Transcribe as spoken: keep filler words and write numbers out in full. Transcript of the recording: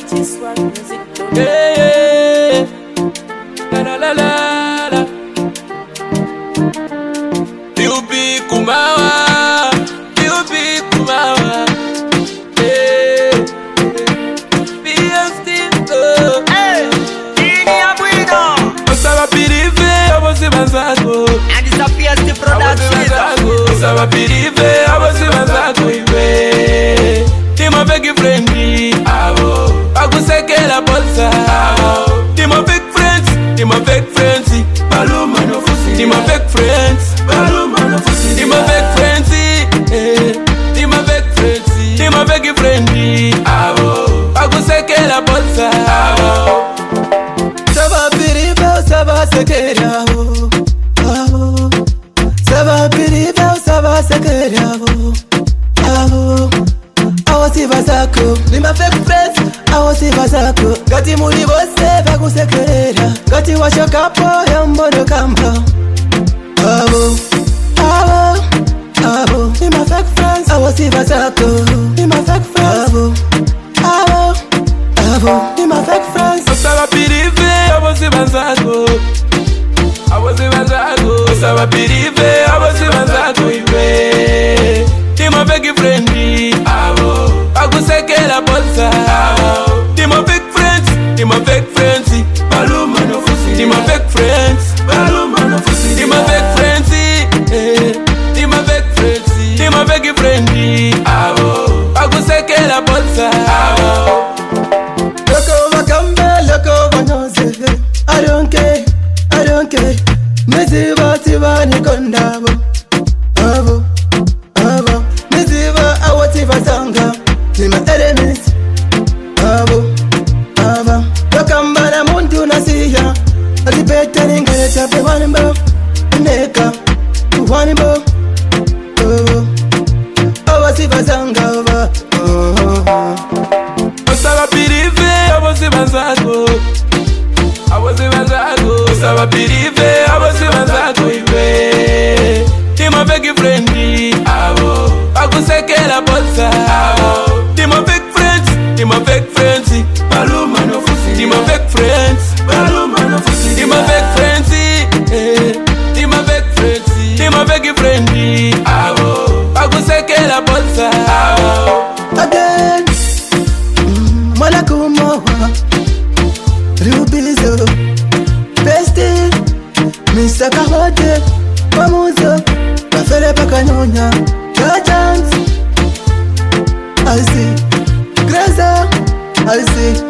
Yeah, la la la la. You be Kumawa, you be Kumawa. Yeah, be a still. Hey, ini abuino. Osaba pirive, abosi mazako. And it's a P S T production. Osaba pirive, abosi mazako iwe. Timo begi friendly, abo. Akusekela bolsa, abo. Timo big friends, Timo big friends. Baluma no fusi. Timo big friends, Baluma no fusi. Timo big friends, eh. Timo big friends, Timo begi friendly, abo. Akusekela bolsa, abo. Saba pirive, saba sekela, abo. Saba pirive, saba sekela, abo. Awasi basako, ni ma fake friends. Awasi basako, gati muri bose bagusekerera. Gati washokapo yambono kamba. Abo, abo, abo, ni ma fake friends. Awasi basako, ni ma fake friends. Abo, abo, abo, ni ma fake friends. Osaba pirive, awasi basako. Awasi basako. Osaba pirive, awasi basako iwe. Timo begi friendly, abo. Akusekela bolsa, abo. Timo big friends, Timo big friends. Baluma no fusi. Timo big friends, Baluma no fusi. Timo big friends, eh. Timo big friends. Timo begi friendly, abo. Akusekela bolsa, abo. Loko wakambe, loko wanyose. I don't care, I don't care. Mesiva siva ni kondabo, abo, abo. Mesiva awatifa sanga. Ni my enemies, abo, abo. Wakamba na muntu nasiya. Alipeta ningene chape wanimbo. Neka, wanimbo. Oh, awatifa sanga ova. Oh, oh, oh. Osaba pirive, abosi bazako. Abosi bazako. Osaba pirive, abosi bazako iwe. Timo begi friendly, abo. Akusekela bolsa, abo. Timo big friends, Timo big friends. Baluma no fusi. Timo big friends, Baluma no fusi. Timo big friends, eh. Timo big friends. Timo begi friendly, abo. Akusekela bolsa, abo. Again, mm, mwana kumowa Rubizo Besti Mister Kahode Mamuzo Kafele pakanyonya Chachans I see Graza I see